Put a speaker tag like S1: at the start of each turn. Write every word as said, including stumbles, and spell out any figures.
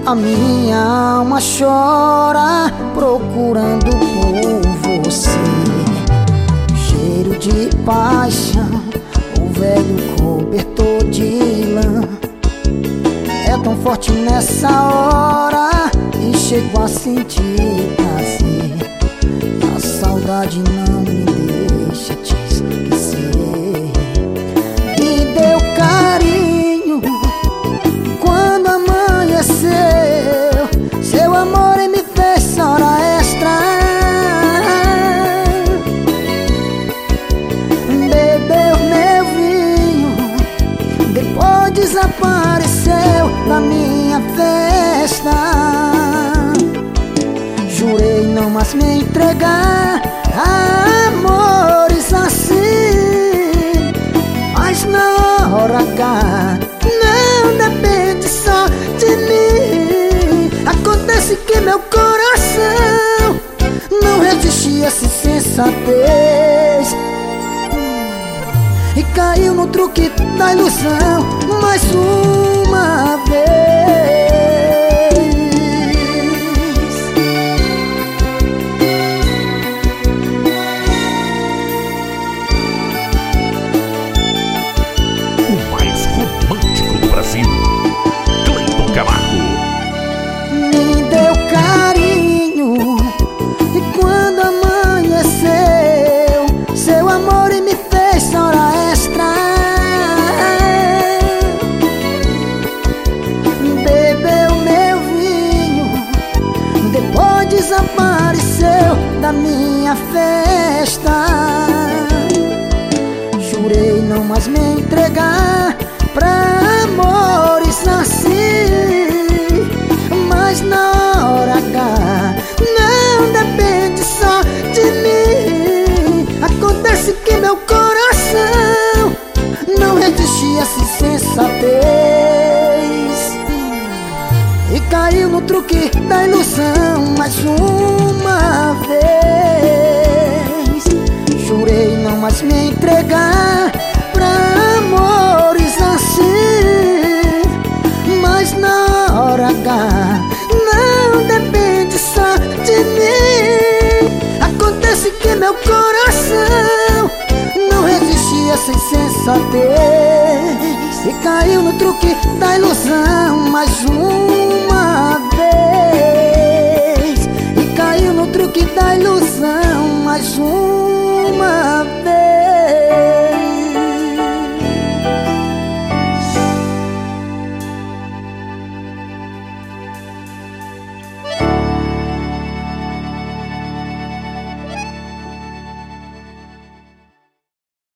S1: A minha alma chora procurando por você. Cheiro de paixão, o velho cobertor de lã é tão forte nessa hora e chego a sentir prazer. A saudade não me deixa te esquecer. Me deu carinho quando amanheceu, seu amor e me fez hora extra. Bebeu meu vinho, depois desapareceu da minha festa. Jurei não mais me entregar a amores assim, mas na hora H não depende só de mim. Acontece que meu coração não resistia a essa sensatez e caiu no truque da ilusão mais uma vez.
S2: O mais romântico do Brasil, Cleiton Camargo.
S1: Me deu carinho e quando amanheceu, seu amor e me fez hora extra. Bebeu meu vinho, depois desapareceu da minha festa. Jurei não mais me entregar pra amores assim, mas na hora H não depende só de mim. Acontece que meu coração não resistia a essa sensatez e caiu no truque da ilusão mais uma vez. Jurei não mais me entregar pra amores assim, mas na hora H não depende só de mim. Acontece que meu coração não resistia a essa sensatez e caiu no truque da ilusão mais uma vez. E caiu no truque da ilusão mais uma vez.